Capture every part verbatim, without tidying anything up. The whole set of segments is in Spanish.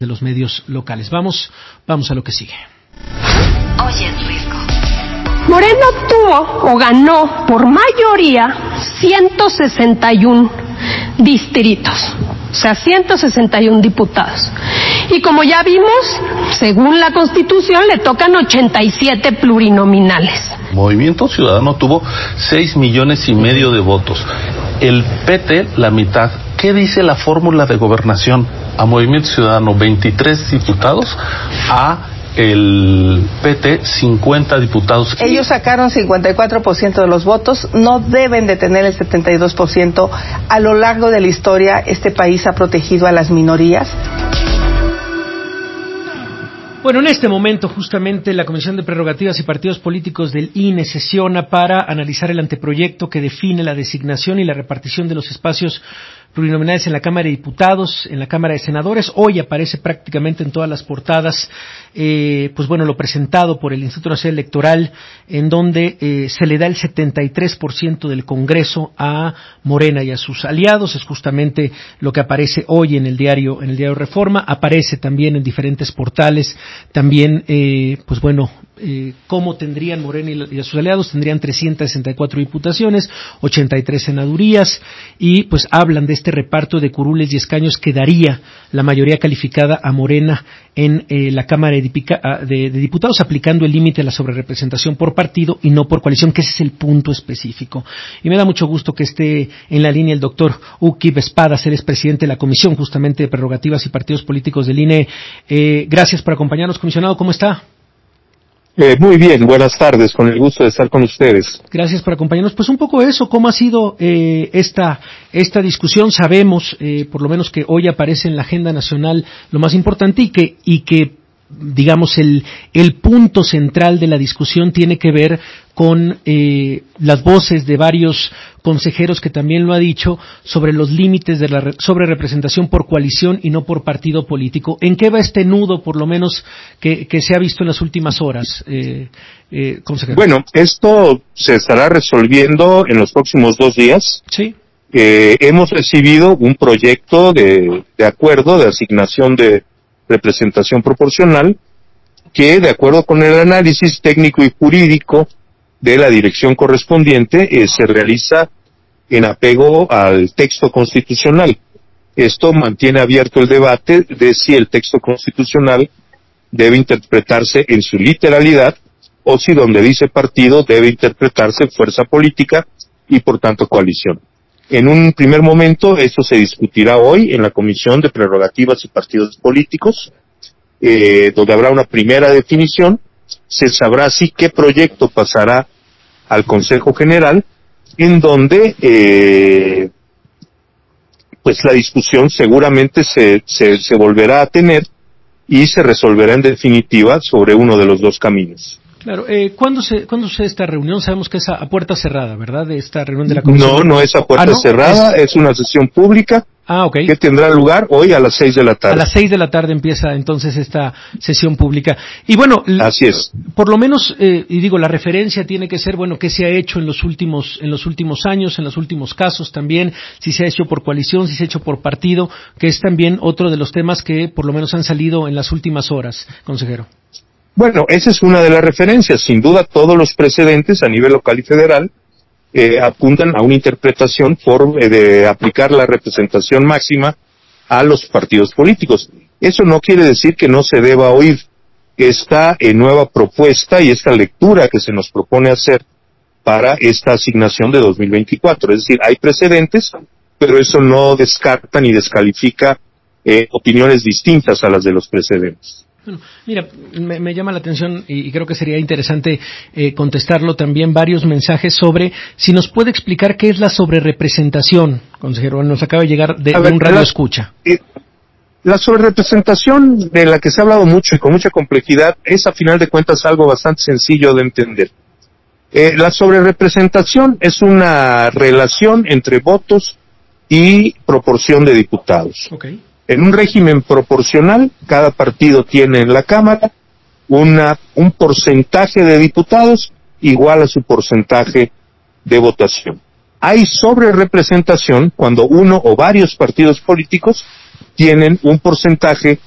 de los medios locales. Vamos, vamos a lo que sigue. Oye, Enrico. Morena obtuvo o ganó por mayoría ciento sesenta y uno distritos, o sea, ciento sesenta y uno diputados. Y como ya vimos, según la Constitución, le tocan ochenta y siete plurinominales. Movimiento Ciudadano tuvo seis millones y medio de votos. El P T, la mitad. ¿Qué dice la fórmula de gobernación? A Movimiento Ciudadano, veintitrés diputados, a el P T, cincuenta diputados. Ellos sacaron cincuenta y cuatro por ciento de los votos, no deben de tener el setenta y dos por ciento. A lo largo de la historia, este país ha protegido a las minorías. Bueno, en este momento justamente la Comisión de Prerrogativas y Partidos Políticos del I N E sesiona para analizar el anteproyecto que define la designación y la repartición de los espacios plurinominales en la Cámara de Diputados, en la Cámara de Senadores. Hoy aparece prácticamente en todas las portadas, eh, pues bueno, lo presentado por el Instituto Nacional Electoral, en donde eh, se le da el setenta y tres por ciento del Congreso a Morena y a sus aliados. Es justamente lo que aparece hoy en el diario, en el diario Reforma. Aparece también en diferentes portales, también, eh, pues bueno, eh, cómo tendrían Morena y, y a sus aliados. Tendrían trescientas sesenta y cuatro diputaciones, ochenta y tres senadurías, y pues hablan de este reparto de curules y escaños que daría la mayoría calificada a Morena en eh, la Cámara de, Dipica, de, de Diputados, aplicando el límite de la sobrerepresentación por partido y no por coalición, que ese es el punto específico. Y me da mucho gusto que esté en la línea el doctor Uki Espadas, él es presidente de la Comisión justamente de Prerrogativas y Partidos Políticos del I N E. Eh, gracias por acompañarnos, comisionado, ¿cómo está? Eh, muy bien, buenas tardes, con el gusto de estar con ustedes. Gracias por acompañarnos. Pues un poco eso, ¿cómo ha sido eh, esta esta discusión? Sabemos, eh, por lo menos que hoy aparece en la agenda nacional lo más importante y que y que digamos el el punto central de la discusión tiene que ver con eh, las voces de varios consejeros que también lo ha dicho sobre los límites de la re- sobre representación por coalición y no por partido político. ¿En qué va este nudo, por lo menos, que, que se ha visto en las últimas horas, eh, eh, consejero? Bueno, esto se estará resolviendo en los próximos dos días. Sí. Eh, hemos recibido un proyecto de, de acuerdo de asignación de representación proporcional que, de acuerdo con el análisis técnico y jurídico de la dirección correspondiente, eh, se realiza en apego al texto constitucional. Esto mantiene abierto el debate de si el texto constitucional debe interpretarse en su literalidad o si donde dice partido debe interpretarse fuerza política y por tanto coalición. En un primer momento esto se discutirá hoy en la Comisión de Prerrogativas y Partidos Políticos, eh, donde habrá una primera definición. Se sabrá así qué proyecto pasará al Consejo General, en donde eh, pues la discusión seguramente se, se, se volverá a tener y se resolverá en definitiva sobre uno de los dos caminos. Claro, eh, ¿cuándo se cuándo sucede esta reunión? Sabemos que es a, a puerta cerrada, ¿verdad? De esta reunión de la Comisión. No, no es a puerta ah, ¿no? cerrada, es... es una sesión pública. Ah, okay. Que tendrá lugar hoy a las seis de la tarde. A las seis de la tarde empieza entonces esta sesión pública. Y bueno, así es. Por lo menos, eh, y digo, la referencia tiene que ser, bueno, qué se ha hecho en los últimos, en los últimos años, en los últimos casos también, si se ha hecho por coalición, si se ha hecho por partido, que es también otro de los temas que por lo menos han salido en las últimas horas, consejero. Bueno, esa es una de las referencias. Sin duda, todos los precedentes a nivel local y federal eh, apuntan a una interpretación por eh, de aplicar la representación máxima a los partidos políticos. Eso no quiere decir que no se deba oír esta eh, nueva propuesta y esta lectura que se nos propone hacer para esta asignación de dos mil veinticuatro. Es decir, hay precedentes, pero eso no descarta ni descalifica eh, opiniones distintas a las de los precedentes. Bueno, mira, me, me llama la atención y, y creo que sería interesante eh, contestarlo también varios mensajes sobre si nos puede explicar qué es la sobrerepresentación, consejero. Nos acaba de llegar de, ver, de un radio la, escucha. Eh, la sobrerepresentación de la que se ha hablado mucho y con mucha complejidad es a final de cuentas algo bastante sencillo de entender. Eh, la sobrerepresentación es una relación entre votos y proporción de diputados. Okay. En un régimen proporcional, cada partido tiene en la Cámara una, un porcentaje de diputados igual a su porcentaje de votación. Hay sobrerepresentación cuando uno o varios partidos políticos tienen un porcentaje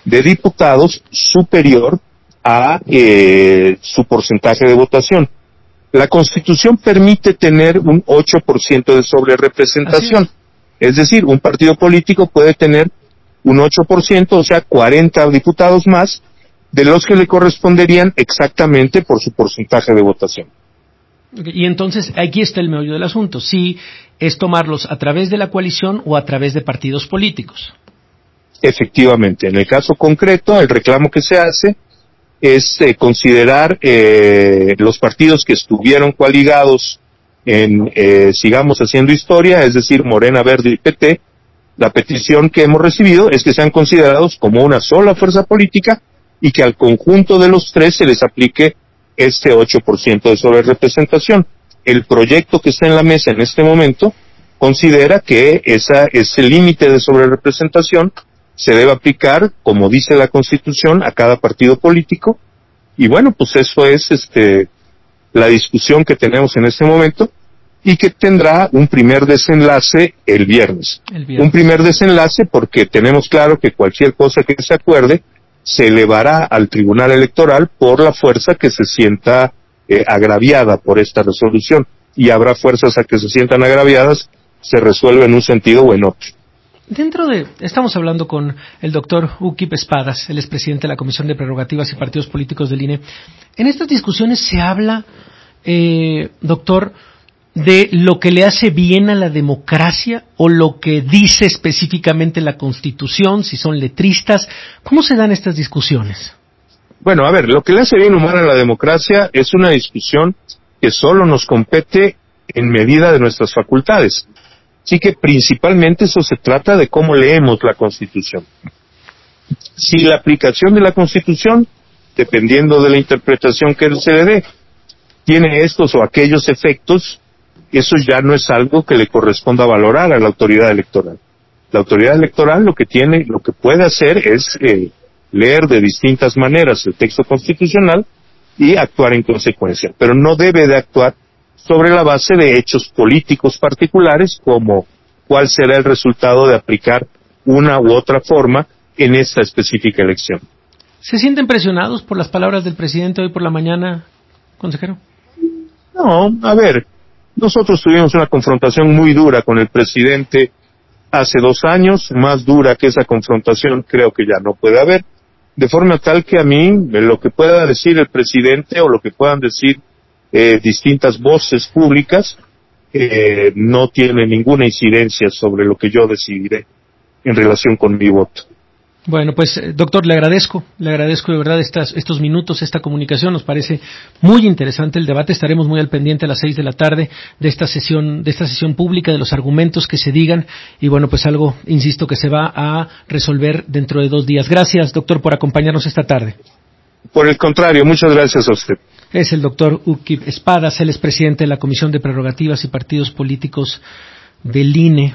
de diputados superior a eh, su porcentaje de votación. La Constitución permite tener un ocho por ciento de sobrerepresentación. Es. es decir, un partido político puede tener un ocho por ciento, o sea, cuarenta diputados más, de los que le corresponderían exactamente por su porcentaje de votación. Y entonces, aquí está el meollo del asunto. Si es tomarlos a través de la coalición o a través de partidos políticos. Efectivamente. En el caso concreto, el reclamo que se hace es eh, considerar eh, los partidos que estuvieron coaligados en eh, Sigamos Haciendo Historia, es decir, Morena, Verde y P T. La petición que hemos recibido es que sean considerados como una sola fuerza política y que al conjunto de los tres se les aplique este ocho por ciento de sobrerepresentación. El proyecto que está en la mesa en este momento considera que esa, ese límite de sobrerepresentación se debe aplicar, como dice la Constitución, a cada partido político. Y bueno, pues eso es este la discusión que tenemos en este momento y que tendrá un primer desenlace el viernes. el viernes. Un primer desenlace porque tenemos claro que cualquier cosa que se acuerde se elevará al Tribunal Electoral por la fuerza que se sienta eh, agraviada por esta resolución. Y habrá fuerzas a que se sientan agraviadas, se resuelve en un sentido o en otro. Dentro de, estamos hablando con el doctor Ukip Espadas, el expresidente de la Comisión de Prerrogativas y Partidos Políticos del I N E. En estas discusiones se habla, eh, doctor, de lo que le hace bien a la democracia o lo que dice específicamente la Constitución, si son letristas. ¿Cómo se dan estas discusiones? Bueno, a ver, lo que le hace bien humana a la democracia es una discusión que solo nos compete en medida de nuestras facultades. Así que principalmente eso se trata de cómo leemos la Constitución. Si la aplicación de la Constitución, dependiendo de la interpretación que se le dé, tiene estos o aquellos efectos, eso ya no es algo que le corresponda valorar a la autoridad electoral. La autoridad electoral lo que tiene, lo que puede hacer es eh, leer de distintas maneras el texto constitucional y actuar en consecuencia, pero no debe de actuar sobre la base de hechos políticos particulares como cuál será el resultado de aplicar una u otra forma en esta específica elección. ¿Se sienten presionados por las palabras del presidente hoy por la mañana, consejero? No, a ver, nosotros tuvimos una confrontación muy dura con el presidente hace dos años, más dura que esa confrontación creo que ya no puede haber, de forma tal que a mí lo que pueda decir el presidente o lo que puedan decir Eh, distintas voces públicas eh, no tiene ninguna incidencia sobre lo que yo decidiré en relación con mi voto. Bueno, pues doctor, le agradezco, le agradezco de verdad estas, estos minutos, esta comunicación. Nos parece muy interesante el debate. Estaremos muy al pendiente a las seis de la tarde de esta sesión, de esta sesión pública, de los argumentos que se digan y bueno, pues algo, insisto, que se va a resolver dentro de dos días. Gracias, doctor, por acompañarnos esta tarde. Por el contrario, muchas gracias a usted. Es el doctor Ukip Espadas, él es presidente de la Comisión de Prerrogativas y Partidos Políticos del I N E.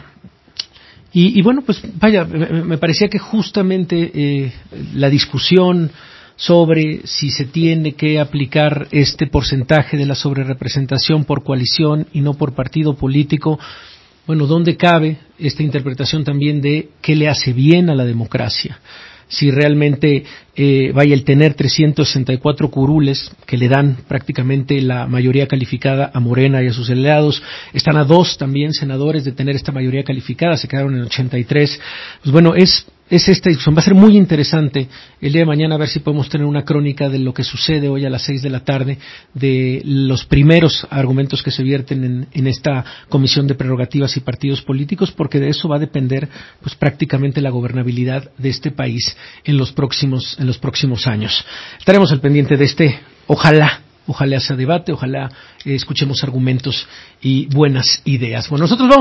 Y, y bueno, pues vaya, me, me parecía que justamente eh, la discusión sobre si se tiene que aplicar este porcentaje de la sobrerepresentación por coalición y no por partido político, bueno, ¿dónde cabe esta interpretación también de qué le hace bien a la democracia? Si realmente eh, vaya el tener trescientos sesenta y cuatro curules que le dan prácticamente la mayoría calificada a Morena y a sus aliados, están a dos también senadores de tener esta mayoría calificada, se quedaron en ochenta y tres. Pues bueno, es es esta discusión. Va a ser muy interesante el día de mañana a ver si podemos tener una crónica de lo que sucede hoy a las seis de la tarde, de los primeros argumentos que se vierten en, en esta Comisión de Prerrogativas y Partidos Políticos, porque de eso va a depender pues prácticamente la gobernabilidad de este país en los próximos en los próximos años. Estaremos al pendiente de este, ojalá Ojalá sea debate, ojalá eh, escuchemos argumentos y buenas ideas. Bueno, nosotros vamos